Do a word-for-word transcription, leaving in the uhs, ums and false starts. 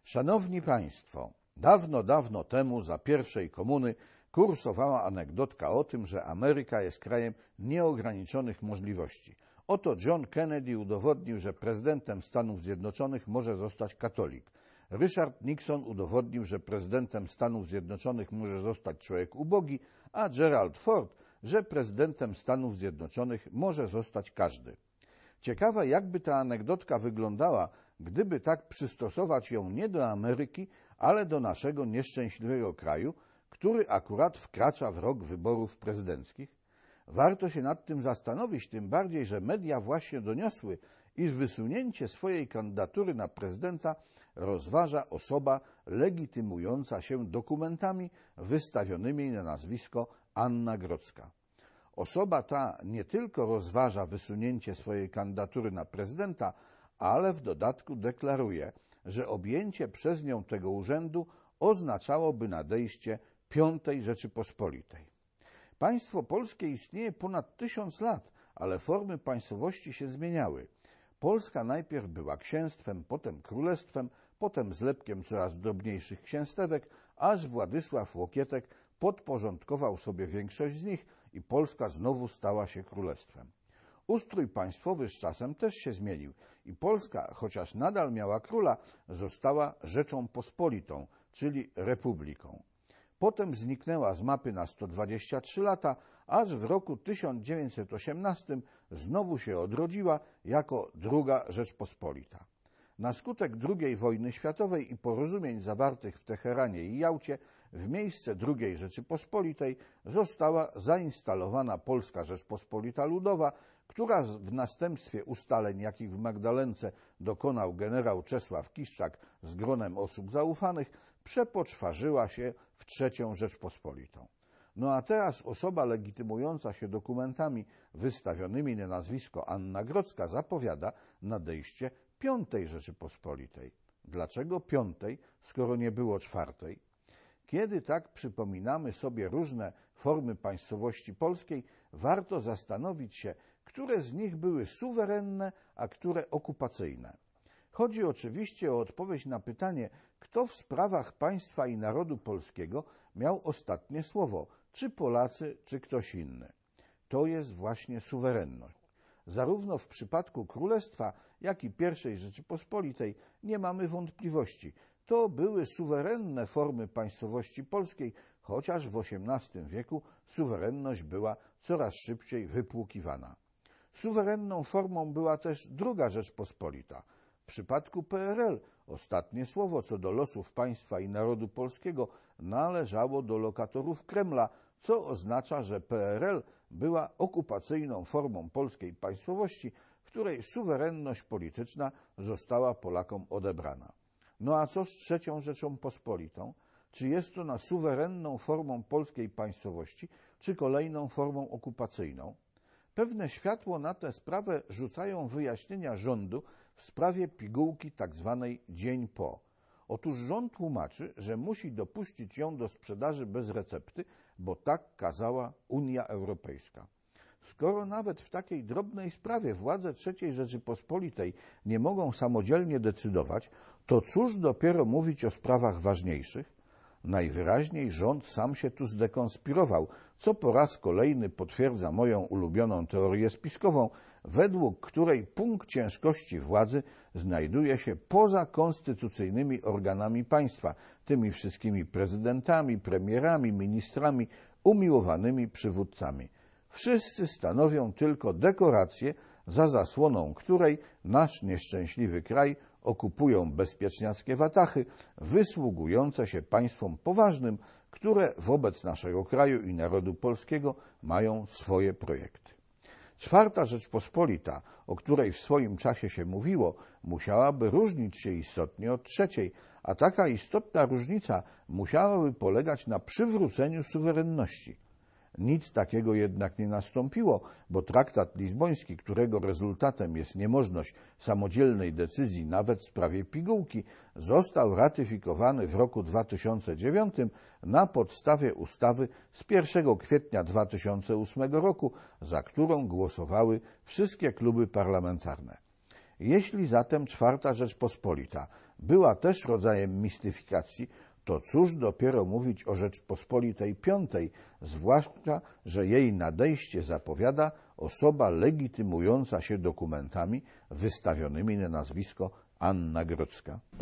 Szanowni Państwo, dawno, dawno temu, za pierwszej komuny, kursowała anegdotka o tym, że Ameryka jest krajem nieograniczonych możliwości. Oto John Kennedy udowodnił, że prezydentem Stanów Zjednoczonych może zostać katolik. Richard Nixon udowodnił, że prezydentem Stanów Zjednoczonych może zostać człowiek ubogi, a Gerald Ford, że prezydentem Stanów Zjednoczonych może zostać każdy. Ciekawe, jakby ta anegdotka wyglądała, gdyby tak przystosować ją nie do Ameryki, ale do naszego nieszczęśliwego kraju, który akurat wkracza w rok wyborów prezydenckich. Warto się nad tym zastanowić, tym bardziej, że media właśnie doniosły, iż wysunięcie swojej kandydatury na prezydenta rozważa osoba legitymująca się dokumentami wystawionymi na nazwisko Anna Grodzka. Osoba ta nie tylko rozważa wysunięcie swojej kandydatury na prezydenta, ale w dodatku deklaruje, że objęcie przez nią tego urzędu oznaczałoby nadejście Piątej Rzeczypospolitej. Państwo polskie istnieje ponad tysiąc lat, ale formy państwowości się zmieniały. Polska najpierw była księstwem, potem królestwem, potem zlepkiem coraz drobniejszych księstewek, aż Władysław Łokietek podporządkował sobie większość z nich i Polska znowu stała się królestwem. Ustrój państwowy z czasem też się zmienił i Polska, chociaż nadal miała króla, została Rzeczą Pospolitą, czyli republiką. Potem zniknęła z mapy na sto dwadzieścia trzy lata, aż w roku tysiąc dziewięćset osiemnastym znowu się odrodziła jako Druga Rzeczpospolita. Na skutek drugiej wojny światowej i porozumień zawartych w Teheranie i Jałcie w miejsce Drugiej Rzeczypospolitej została zainstalowana Polska Rzeczpospolita Ludowa, która w następstwie ustaleń, jakich w Magdalence dokonał generał Czesław Kiszczak z gronem osób zaufanych, przepoczwarzyła się w Trzecią Rzeczpospolitą. No a teraz osoba legitymująca się dokumentami wystawionymi na nazwisko Anna Grodzka zapowiada nadejście Piątej Rzeczypospolitej. Dlaczego piątej, skoro nie było czwartej? Kiedy tak przypominamy sobie różne formy państwowości polskiej, warto zastanowić się, które z nich były suwerenne, a które okupacyjne. Chodzi oczywiście o odpowiedź na pytanie, kto w sprawach państwa i narodu polskiego miał ostatnie słowo, czy Polacy, czy ktoś inny. To jest właśnie suwerenność. Zarówno w przypadku Królestwa, jak i Pierwszej Rzeczypospolitej nie mamy wątpliwości. To były suwerenne formy państwowości polskiej, chociaż w osiemnastym wieku suwerenność była coraz szybciej wypłukiwana. Suwerenną formą była też Druga Rzeczpospolita. W przypadku P R L ostatnie słowo co do losów państwa i narodu polskiego należało do lokatorów Kremla, co oznacza, że P R L była okupacyjną formą polskiej państwowości, w której suwerenność polityczna została Polakom odebrana. No a co z Trzecią Rzecząpospolitą? Czy jest ona suwerenną formą polskiej państwowości, czy kolejną formą okupacyjną? Pewne światło na tę sprawę rzucają wyjaśnienia rządu w sprawie pigułki tzw. dzień po. Otóż rząd tłumaczy, że musi dopuścić ją do sprzedaży bez recepty, bo tak kazała Unia Europejska. Skoro nawet w takiej drobnej sprawie władze Trzeciej Rzeczypospolitej nie mogą samodzielnie decydować, to cóż dopiero mówić o sprawach ważniejszych? Najwyraźniej rząd sam się tu zdekonspirował, co po raz kolejny potwierdza moją ulubioną teorię spiskową, według której punkt ciężkości władzy znajduje się poza konstytucyjnymi organami państwa, tymi wszystkimi prezydentami, premierami, ministrami, umiłowanymi przywódcami. Wszyscy stanowią tylko dekorację, za zasłoną której nasz nieszczęśliwy kraj okupują bezpieczniackie watachy, wysługujące się państwom poważnym, które wobec naszego kraju i narodu polskiego mają swoje projekty. Czwarta Rzeczpospolita, o której w swoim czasie się mówiło, musiałaby różnić się istotnie od trzeciej, a taka istotna różnica musiałaby polegać na przywróceniu suwerenności. Nic takiego jednak nie nastąpiło, bo traktat lizboński, którego rezultatem jest niemożność samodzielnej decyzji nawet w sprawie pigułki, został ratyfikowany w roku dwa tysiące dziewiątym na podstawie ustawy z pierwszego kwietnia dwa tysiące ósmego roku, za którą głosowały wszystkie kluby parlamentarne. Jeśli zatem Czwarta Rzeczpospolita była też rodzajem mistyfikacji, to cóż dopiero mówić o Rzeczpospolitej Piątej, zwłaszcza, że jej nadejście zapowiada osoba legitymująca się dokumentami wystawionymi na nazwisko Anna Grodzka.